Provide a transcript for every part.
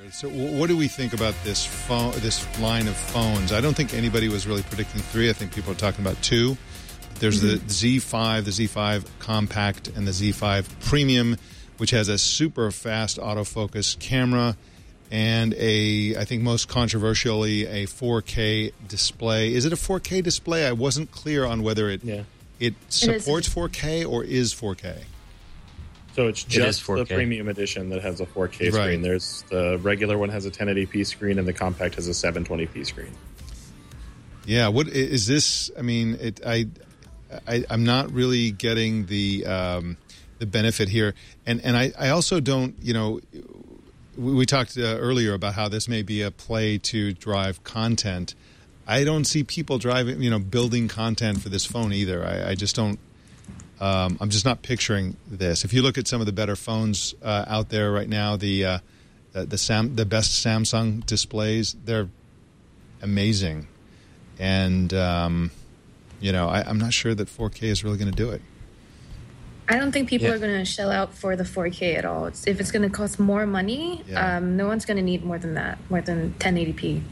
So what do we think about this line of phones? I don't think anybody was really predicting 3. I think people are talking about 2. There's the Z5 Compact, and the Z5 Premium, which has a super fast autofocus camera and I think most controversially, a 4K display. Is it a 4K display? I wasn't clear on whether it supports 4K or is 4K. So it's just the premium edition that has a 4K screen. There's the regular one has a 1080p screen, and the compact has a 720p screen. Yeah, what is this? I mean, I'm not really getting the benefit here, and I also don't. You know, we talked earlier about how this may be a play to drive content. I don't see people building content for this phone either. I just don't. I'm just not picturing this. If you look at some of the better phones out there right now, the best Samsung displays, they're amazing, and I'm not sure that 4K is really going to do it. I don't think people are going to shell out for the 4K at all. If it's going to cost more money, no one's going to need more than that, more than 1080p.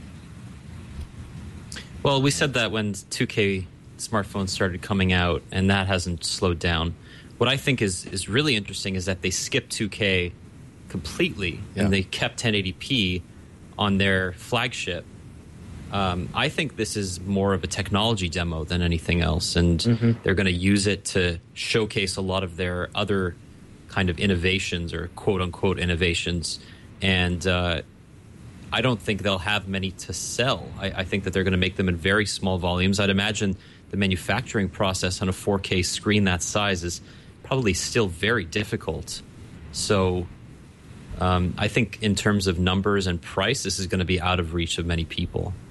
Well, we said that when 2K smartphones started coming out, and that hasn't slowed down. What I think is really interesting is that they skipped 2K completely, and they kept 1080p on their flagship. I think this is more of a technology demo than anything else, and they're going to use it to showcase a lot of their other kind of innovations, or quote-unquote innovations, and I don't think they'll have many to sell. I think that they're going to make them in very small volumes. I'd imagine the manufacturing process on a 4K screen that size is probably still very difficult. So I think in terms of numbers and price, this is going to be out of reach of many people.